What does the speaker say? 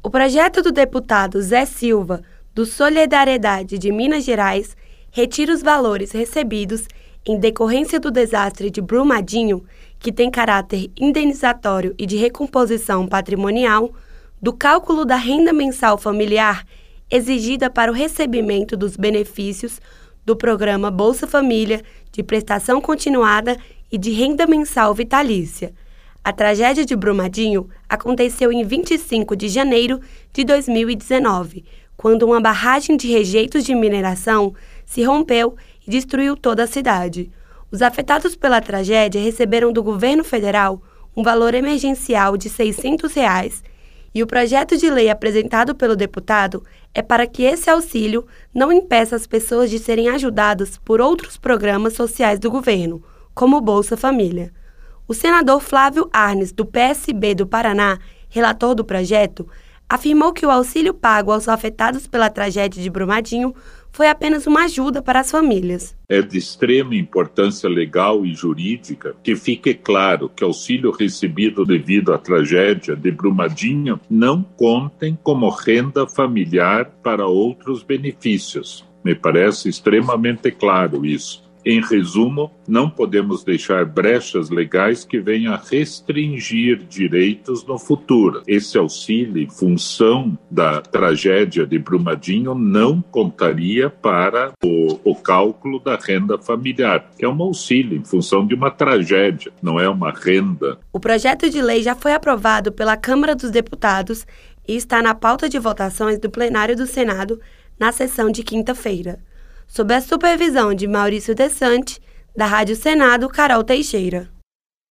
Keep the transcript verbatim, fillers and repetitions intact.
O projeto do deputado Zé Silva, do Solidariedade de Minas Gerais, retira os valores recebidos em decorrência do desastre de Brumadinho, que tem caráter indenizatório e de recomposição patrimonial, do cálculo da renda mensal familiar exigida para o recebimento dos benefícios do programa Bolsa Família, de prestação continuada e de renda mensal vitalícia. A tragédia de Brumadinho aconteceu em vinte e cinco de janeiro de dois mil e dezenove, quando uma barragem de rejeitos de mineração se rompeu e destruiu toda a cidade. Os afetados pela tragédia receberam do governo federal um valor emergencial de seiscentos reais, e o projeto de lei apresentado pelo deputado é para que esse auxílio não impeça as pessoas de serem ajudadas por outros programas sociais do governo, como o Bolsa Família. O senador Flávio Arnes, do P S B do Paraná, relator do projeto, afirmou que o auxílio pago aos afetados pela tragédia de Brumadinho foi apenas uma ajuda para as famílias. É de extrema importância legal e jurídica que fique claro que auxílio recebido devido à tragédia de Brumadinho não contem como renda familiar para outros benefícios. Me parece extremamente claro isso. Em resumo, não podemos deixar brechas legais que venham a restringir direitos no futuro. Esse auxílio, em função da tragédia de Brumadinho, não contaria para o, o cálculo da renda familiar, que é um auxílio em função de uma tragédia, não é uma renda. O projeto de lei já foi aprovado pela Câmara dos Deputados e está na pauta de votações do plenário do Senado na sessão de quinta-feira. Sob a supervisão de Maurício Desante, da Rádio Senado, Carol Teixeira.